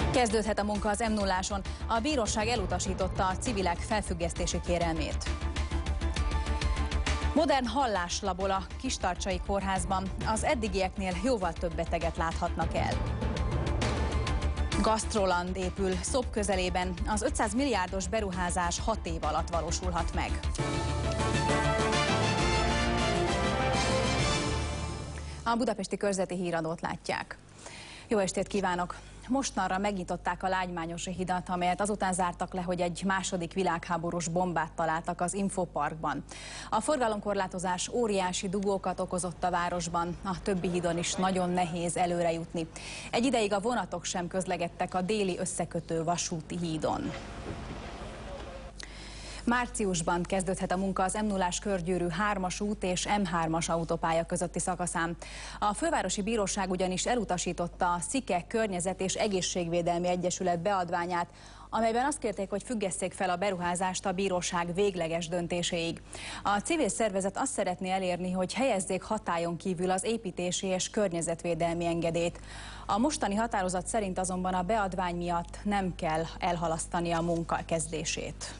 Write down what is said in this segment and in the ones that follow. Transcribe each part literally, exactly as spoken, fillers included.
Kezdődhet a munka az em nulláson. A bíróság elutasította a civilek felfüggesztési kérelmét. Modern halláslabor a Kistarcsai kórházban. Az eddigieknél jóval több beteget láthatnak el. Gastroland épül Szob közelében. Az ötszáz milliárdos beruházás hat év alatt valósulhat meg. A budapesti körzeti híradót látják. Jó estét kívánok! Mostanra megnyitották a Lágymányosi hidat, amelyet azután zártak le, hogy egy második világháborús bombát találtak az Infoparkban. A forgalomkorlátozás óriási dugókat okozott a városban, a többi hídon is nagyon nehéz előre jutni. Egy ideig a vonatok sem közlekedtek a déli összekötő vasúti hídon. Márciusban kezdődhet a munka az em nullás körgyűrű hármas út és em hármas autópálya közötti szakaszán. A Fővárosi Bíróság ugyanis elutasította a Szike Környezet és Egészségvédelmi Egyesület beadványát, amelyben azt kérték, hogy függesszék fel a beruházást a bíróság végleges döntéséig. A civil szervezet azt szeretné elérni, hogy helyezzék hatályon kívül az építési és környezetvédelmi engedélyt. A mostani határozat szerint azonban a beadvány miatt nem kell elhalasztani a munka kezdését.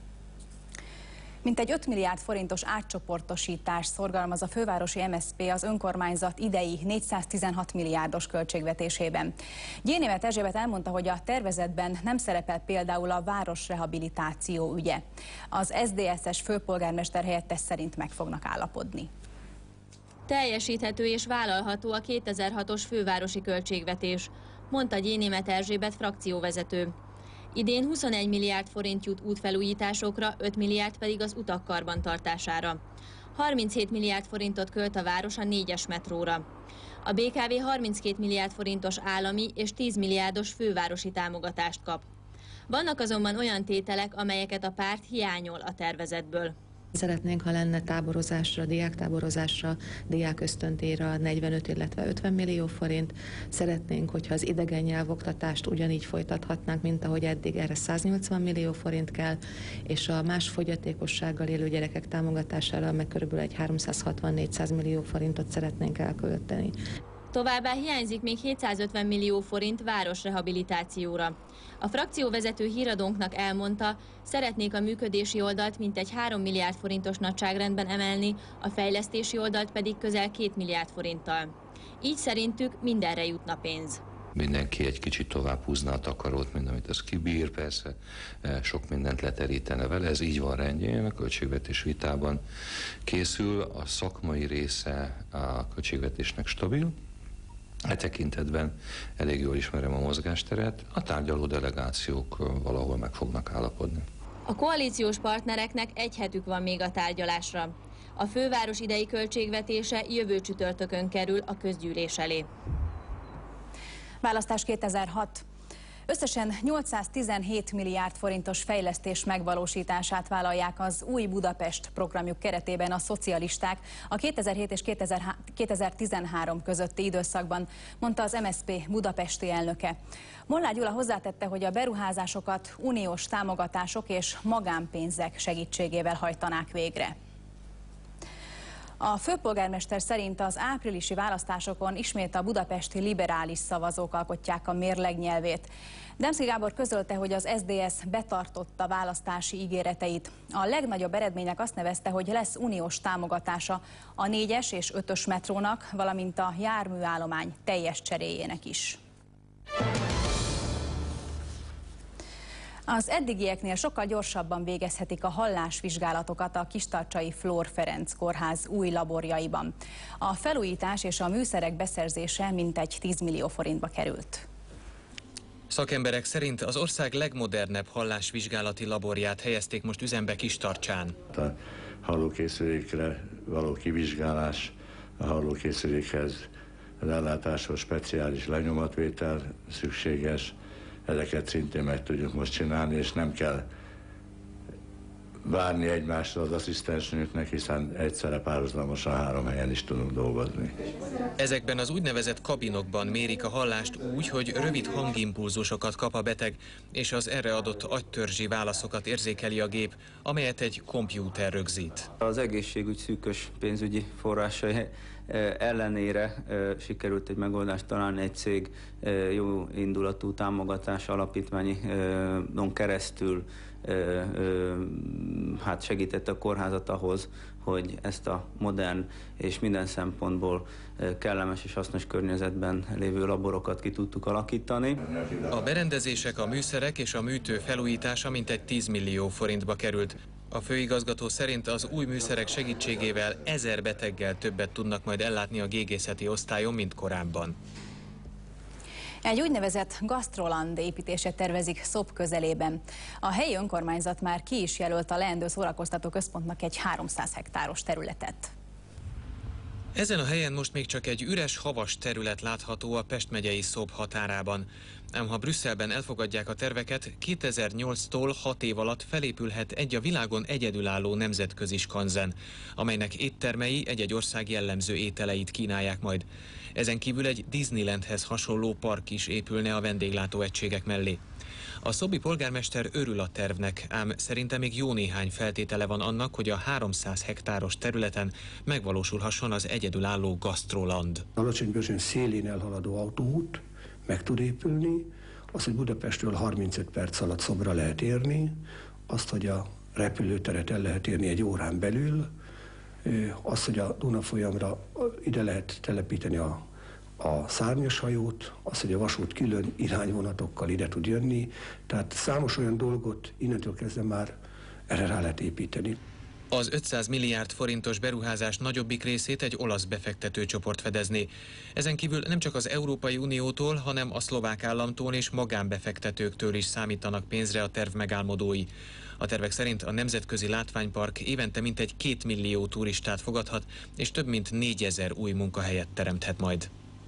Mintegy öt milliárd forintos átcsoportosítást szorgalmaz a fővárosi em es zé pé az önkormányzat idei négyszáztizenhat milliárdos költségvetésében. Gyénémet Erzsébet elmondta, hogy a tervezetben nem szerepel például a városrehabilitáció ügye. Az es zé dé es-es főpolgármester helyettes szerint meg fognak állapodni. Teljesíthető és vállalható a kétezer-hatos fővárosi költségvetés, mondta Gyénémet Erzsébet frakcióvezető. Idén huszonegy milliárd forint jut útfelújításokra, öt milliárd pedig az utak karbantartására. harminchét milliárd forintot költ a város a négyes metróra. A bé ká vé harminckét milliárd forintos állami és tíz milliárdos fővárosi támogatást kap. Vannak azonban olyan tételek, amelyeket a párt hiányol a tervezetből. Szeretnénk, ha lenne táborozásra, diáktáborozásra, diákösztöntére negyvenöt, illetve ötven millió forint. Szeretnénk, hogyha az idegen nyelvoktatást ugyanígy folytathatnánk, mint ahogy eddig, erre száznyolcvan millió forint kell, és a más fogyatékossággal élő gyerekek támogatására meg körülbelül egy háromszázhatvan-négyszáz millió forintot szeretnénk elkölteni. Továbbá hiányzik még hétszázötven millió forint városrehabilitációra. A frakcióvezető híradónknak elmondta, szeretnék a működési oldalt mintegy három milliárd forintos nagyságrendben emelni, a fejlesztési oldalt pedig közel két milliárd forinttal. Így szerintük mindenre jutna pénz. Mindenki egy kicsit tovább húzna a takarót, mint amit az kibír, persze sok mindent leterítene vele, ez így van rendjén, a költségvetés vitában készül, a szakmai része a költségvetésnek stabil. E tekintetben elég jól ismerem a mozgásteret, a tárgyaló delegációk valahol meg fognak állapodni. A koalíciós partnereknek egy hetük van még a tárgyalásra. A főváros idei költségvetése jövő csütörtökön kerül a közgyűlés elé. Választás kétezer-hat. Összesen nyolcszáztizenhét milliárd forintos fejlesztés megvalósítását vállalják az Új Budapest programjuk keretében a szocialisták a kétezer-hét és kétezer-tizenhárom közötti időszakban, mondta az em es zé pé budapesti elnöke. Molnár Gyula hozzátette, hogy a beruházásokat uniós támogatások és magánpénzek segítségével hajtanák végre. A főpolgármester szerint az áprilisi választásokon ismét a budapesti liberális szavazók alkotják a mérleg nyelvét. Demszky Gábor közölte, hogy az es zé dé es betartotta választási ígéreteit. A legnagyobb eredménynek azt nevezte, hogy lesz uniós támogatása a négyes és ötös metrónak, valamint a járműállomány teljes cseréjének is. Az eddigieknél sokkal gyorsabban végezhetik a hallásvizsgálatokat a Kistarcsai Flór Ferenc kórház új laborjaiban. A felújítás és a műszerek beszerzése mintegy tíz millió forintba került. Szakemberek szerint az ország legmodernebb hallásvizsgálati laborját helyezték most üzembe Kistarcsán. A hallókészülékre való kivizsgálás, a hallókészülékhez az ellátáshoz speciális lenyomatvétel szükséges, ezeket szintén meg tudjuk most csinálni, és nem kell várni egymásra az asszisztensnőknek, hiszen egyszerre párhuzamosan három helyen is tudunk dolgozni. Ezekben az úgynevezett kabinokban mérik a hallást úgy, hogy rövid hangimpulzusokat kap a beteg, és az erre adott agytörzsi válaszokat érzékeli a gép, amelyet egy kompjúter rögzít. Az egészségügy szűkös pénzügyi forrásai ellenére sikerült egy megoldást találni, egy cég jó indulatú támogatás alapítványon keresztül hát segítette a kórházat ahhoz, hogy ezt a modern és minden szempontból kellemes és hasznos környezetben lévő laborokat ki tudtuk alakítani. A berendezések, a műszerek és a műtő felújítása mintegy tíz millió forintba került. A főigazgató szerint az új műszerek segítségével ezer beteggel többet tudnak majd ellátni a gégészeti osztályon, mint korábban. Egy úgynevezett Gastroland építését tervezik Szob közelében. A helyi önkormányzat már ki is jelölt a leendő szórakoztató központnak egy háromszáz hektáros területet. Ezen a helyen most még csak egy üres havas terület látható a Pest megyei Szob határában. Ám ha Brüsszelben elfogadják a terveket, kétezer-nyolctól hat év alatt felépülhet egy a világon egyedülálló nemzetközi skanzen, amelynek éttermei egy-egy ország jellemző ételeit kínálják majd. Ezen kívül egy Disneylandhez hasonló park is épülne a vendéglátóegységek mellé. A szobi polgármester örül a tervnek, ám szerintem még jó néhány feltétele van annak, hogy a háromszáz hektáros területen megvalósulhasson az egyedülálló Gastroland. Alacsonybörzsön szélén elhaladó autóút meg tud épülni, az, hogy Budapestről harmincöt perc alatt Szobra lehet érni, azt, hogy a repülőteret el lehet érni egy órán belül, azt, hogy a Dunafolyamra ide lehet telepíteni a, a szárnyas hajót, azt, hogy a vasút külön irányvonatokkal ide tud jönni, tehát számos olyan dolgot innentől kezdve már erre rá lehet építeni. Az ötszáz milliárd forintos beruházás nagyobbik részét egy olasz befektetőcsoport fedezné. Ezen kívül nem csak az Európai Uniótól, hanem a szlovák államtól és magánbefektetőktől is számítanak pénzre a terv megálmodói. A tervek szerint a nemzetközi látványpark évente mintegy két millió turistát fogadhat, és több mint négyezer új munkahelyet teremthet majd.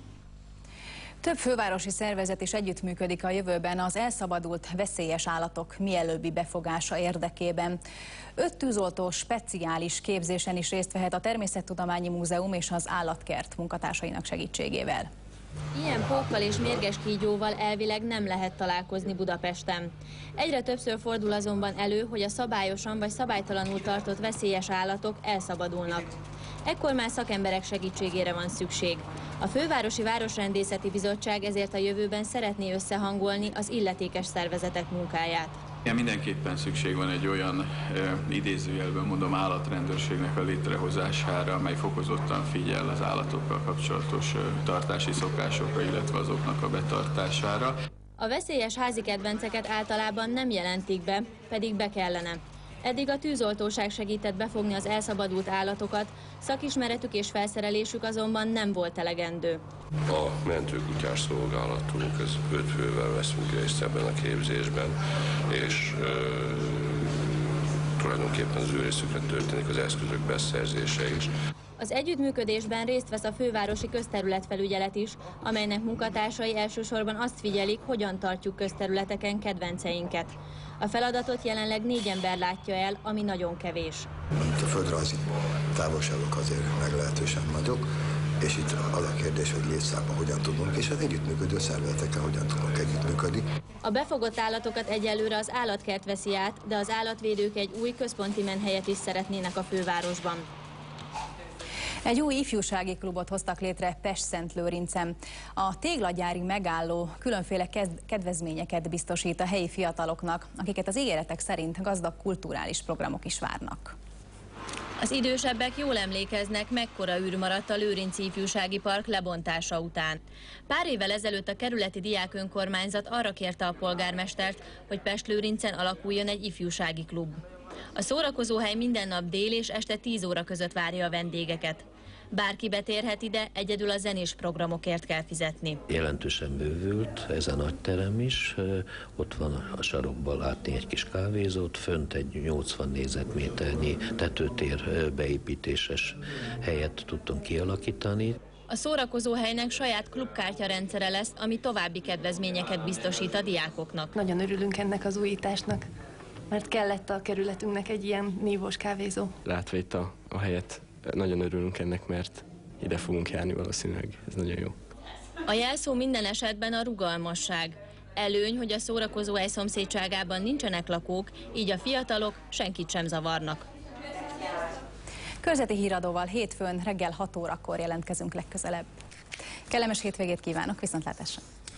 Több fővárosi szervezet is együttműködik a jövőben az elszabadult veszélyes állatok mielőbbi befogása érdekében. Öt tűzoltó speciális képzésen is részt vehet a Természettudományi Múzeum és az Állatkert munkatársainak segítségével. Ilyen pókkal és mérges kígyóval elvileg nem lehet találkozni Budapesten. Egyre többször fordul azonban elő, hogy a szabályosan vagy szabálytalanul tartott veszélyes állatok elszabadulnak. Ekkor már szakemberek segítségére van szükség. A Fővárosi Városrendészeti Bizottság ezért a jövőben szeretné összehangolni az illetékes szervezetek munkáját. Ja, mindenképpen szükség van egy olyan e, idézőjelben mondom állatrendőrségnek a létrehozására, amely fokozottan figyel az állatokkal kapcsolatos e, tartási szokásokra, illetve azoknak a betartására. A veszélyes házi kedvenceket általában nem jelentik be, pedig be kellene. Eddig a tűzoltóság segített befogni az elszabadult állatokat, szakismeretük és felszerelésük azonban nem volt elegendő. A mentőkutyás szolgálatunk, ez öt fővel veszünk részt ebben a képzésben, és e, tulajdonképpen az ő részükre történik az eszközök beszerzése is. Az együttműködésben részt vesz a fővárosi közterületfelügyelet is, amelynek munkatársai elsősorban azt figyelik, hogyan tartjuk közterületeken kedvenceinket. A feladatot jelenleg négy ember látja el, ami nagyon kevés. A földrajzi távolságok azért meglehetősen nagyok, és itt az a kérdés, hogy létszámban hogyan tudunk, és az együttműködő szervezetekkel hogyan tudunk együttműködni. A befogott állatokat egyelőre az állatkert veszi át, de az állatvédők egy új központi menhelyet is szeretnének a fővárosban. Egy új ifjúsági klubot hoztak létre Pestszentlőrincen. A téglagyári megálló különféle kedvezményeket biztosít a helyi fiataloknak, akiket az ígéretek szerint gazdag kulturális programok is várnak. Az idősebbek jól emlékeznek, mekkora űr maradt a Lőrinci Ifjúsági Park lebontása után. Pár évvel ezelőtt a kerületi diákönkormányzat arra kérte a polgármestert, hogy Pestlőrincen alakuljon egy ifjúsági klub. A szórakozóhely minden nap dél és este tíz óra között várja a vendégeket. Bárki betérhet ide, egyedül a zenés programokért kell fizetni. Jelentősen bővült ez a nagy terem is, ott van a sarokban látni egy kis kávézót, fönt egy nyolcvan négyzetméternyi tetőtér beépítéses helyet tudtunk kialakítani. A szórakozóhelynek saját klubkártya rendszere lesz, ami további kedvezményeket biztosít a diákoknak. Nagyon örülünk ennek az újításnak, mert kellett a kerületünknek egy ilyen nívós kávézó. Látva itt a, a helyet, nagyon örülünk ennek, mert ide fogunk járni valószínűleg, ez nagyon jó. A jelszó minden esetben a rugalmasság. Előny, hogy a szórakozóhely szomszédságában nincsenek lakók, így a fiatalok senkit sem zavarnak. Körzeti híradóval hétfőn reggel hat órakor jelentkezünk legközelebb. Kellemes hétvégét kívánok, viszontlátásra!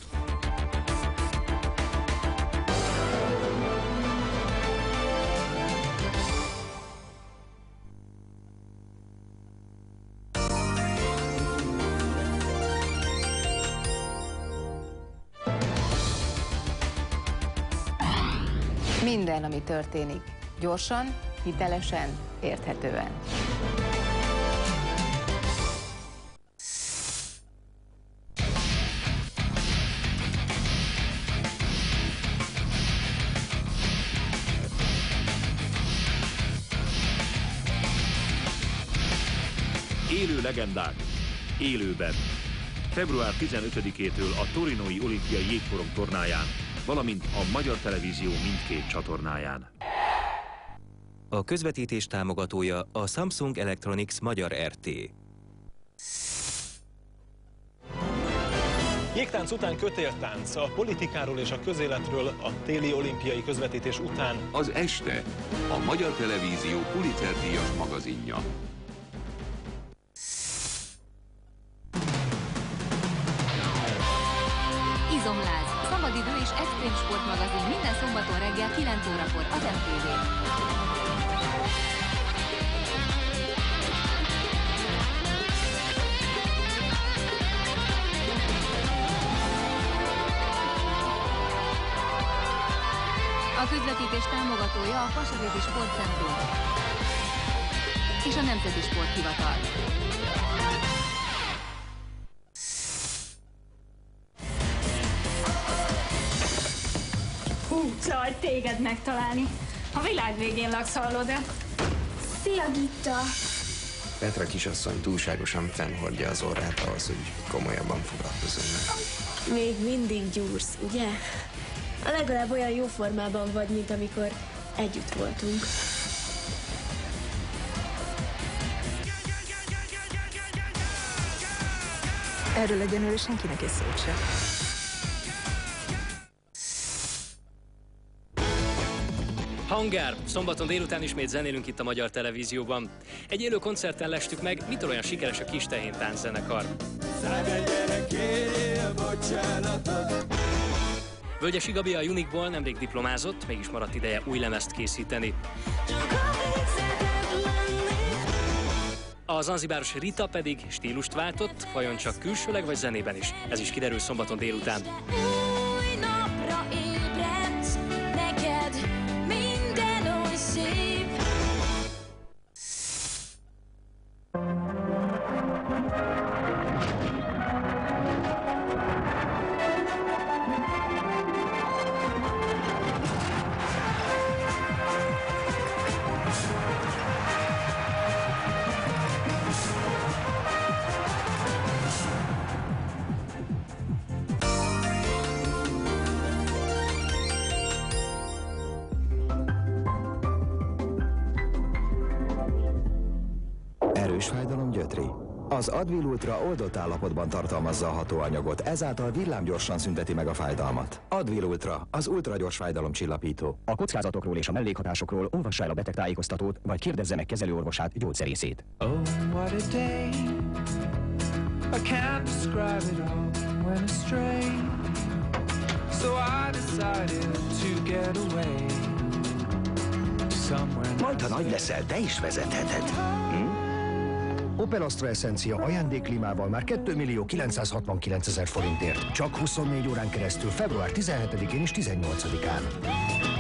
Minden, ami történik, gyorsan, hitelesen, érthetően. Élő legendák, élőben. február tizenötödikétől a torinói olimpiai jégkorong tornáján, valamint a Magyar Televízió mindkét csatornáján. A közvetítés támogatója a Samsung Electronics Magyar er té. Jégtánc után kötéltánc, a politikáról és a közéletről a téli olimpiai közvetítés után. Az este, a Magyar Televízió Pulitzer-díjas magazinja. Izomláz, szabadidő és extrém sportmagazin minden szombaton reggel kilenc órakor az em té vén. A közvetítés támogatója a Passaréti Sportcentrum és a Nemzeti Sporthivatal. Hú, csaj, téged megtalálni. A világ végén laksz, hallod-e? Szia, Gitta! Petra kisasszony túlságosan fennhordja az orrát ahhoz, hogy komolyabban foglalkozzon meg. Még mindig gyúrsz, ugye? A legalább olyan jó formában vagy, mint amikor együtt voltunk. Erről egyenlőre senkinek egy szót sem. Hangár, szombaton délután ismét zenélünk itt a Magyar Televízióban. Egy élő koncerten lestük meg, mitől olyan sikeres a Kis Tehén tánczenekar. Völgyesi Gabi a Unique-ból nemrég diplomázott, mégis maradt ideje új lemezt készíteni. A zanzibáros Rita pedig stílust váltott, vajon csak külsőleg vagy zenében is. Ez is kiderül szombaton délután. Erős fájdalom gyötri. Az Advil Ultra oldott állapotban tartalmazza a hatóanyagot, ezáltal villámgyorsan szünteti meg a fájdalmat. Advil Ultra, az ultragyors fájdalomcsillapító. A kockázatokról és a mellékhatásokról olvassa el a betegtájékoztatót, vagy kérdezze meg kezelőorvosát, gyógyszerészét. Oh, what a day. I can't describe it all when astray. So I decided to get away somewhere. Majd, ha nagy leszel, te is vezetheted. Hm? Opel Astra Essentia ajándékklímával már két millió kilencszázhatvankilencezer forintért. Csak huszonnégy órán keresztül február tizenhetedikén és tizennyolcadikán.